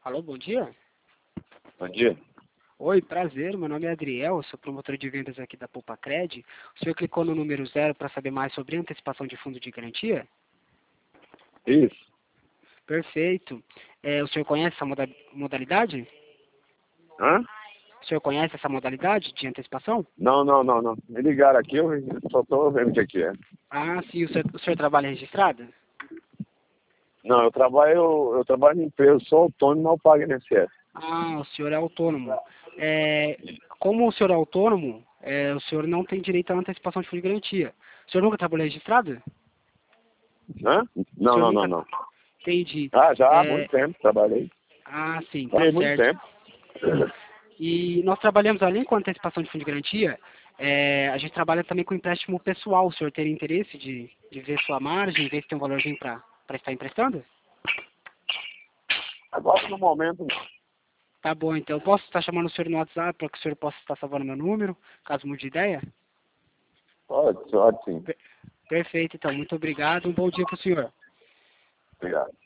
Alô, bom dia. Bom dia. Oi, prazer, meu nome é Adriel, sou promotor de vendas aqui da Poupa-Cred. O senhor clicou no número 0 para saber mais sobre antecipação de fundo de garantia? Isso. Perfeito. O senhor conhece essa modalidade? Hã? O senhor conhece essa modalidade de antecipação? Não. Me ligaram aqui, eu só tô vendo o que é. Ah, sim, o senhor trabalha registrado? Não, eu trabalho em empresa, sou autônomo, não pago INSS. Ah, o senhor é autônomo. Como o senhor é autônomo, o senhor não tem direito à antecipação de fundo de garantia. O senhor nunca trabalhou registrado? Hã? O senhor nunca... Não. Entendi. Ah, já há muito tempo trabalhei. Ah, sim, tá Trabalhei muito certo. tempo. E nós trabalhamos, além com antecipação de fundo de garantia, a gente trabalha também com empréstimo pessoal. O senhor teria interesse de ver sua margem, ver se tem um valorzinho para estar emprestando? Agora no momento não. Tá bom, então eu posso estar chamando o senhor no WhatsApp para que o senhor possa estar salvando meu número, caso mude de ideia? Pode sim. Perfeito, então. Muito obrigado. Um bom dia para o senhor. Obrigado.